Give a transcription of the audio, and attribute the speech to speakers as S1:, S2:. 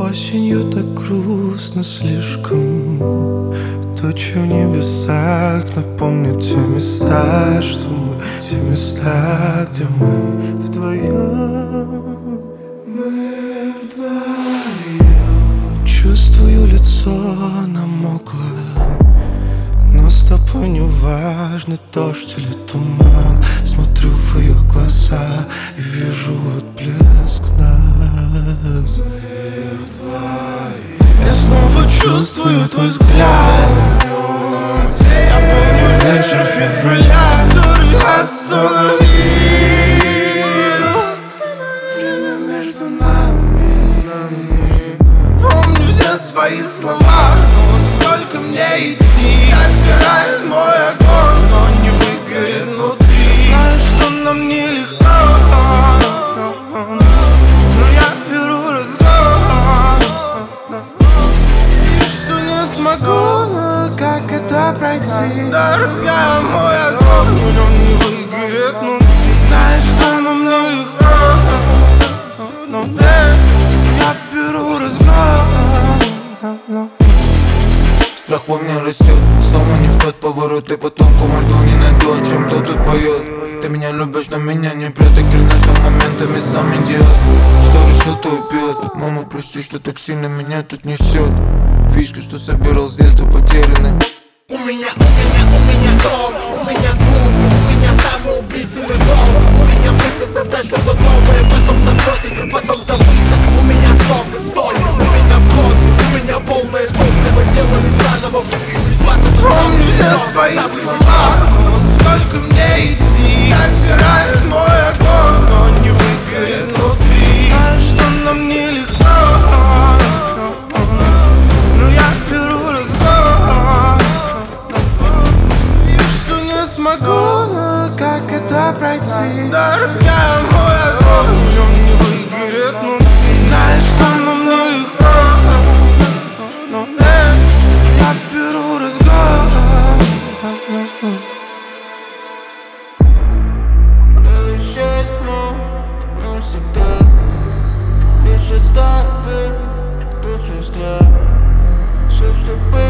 S1: Осенью так грустно слишком. Тучи в небесах напомнят те места, что мы, те места, где мы вдвоем. Мы вдвоем. Чувствую, лицо намоклое, но с тобой не важно, дождь или туман. Смотрю в ее глаза и вижу отблеск нас. Я снова чувствую твой взгляд. Я помню вечер февраля, который остановил время между нами. Помню все свои слова, но сколько мне идти? Отбирает мой огонь, но не выгорит внутри. Я знаю, что нам нелегко, но я беру разгон. И что не смогу, как это пройти? Дорогая, мой огонь, он не выгорит внутри. Знаешь, что нам нелегко, но я беру разгон.
S2: Страх во мне растет, снова не в тот поворот. И потом команду не найду, о чем кто тут поет. Ты меня любишь, но меня не прет. И клянусь, он моментами сам идиот. Что решил, то и пьет. Мама, прости, что так сильно меня тут несет. Фишки, что собирал с детства, потеряны.
S3: У меня дом, у меня клуб, у меня самоубийственный ролл. У меня мысли создать что-то новое, потом забросить, потом забыться. У меня стоп, стой, у меня вход, у меня полное топливо, делаю заново.
S1: Помню все свои слова, но сколько мне идти? Отбирает мой огонь, но не выгорит внутри. Знаю, что нам нелегко, но я беру разгон. И что не смогу, как это пройти? Дорогая, мой огонь, он не выгорит внутри. Знаешь, что нам нелегко, но я беру разгон.
S2: Честно, но всегда лишь оставит без страх. Все, что было.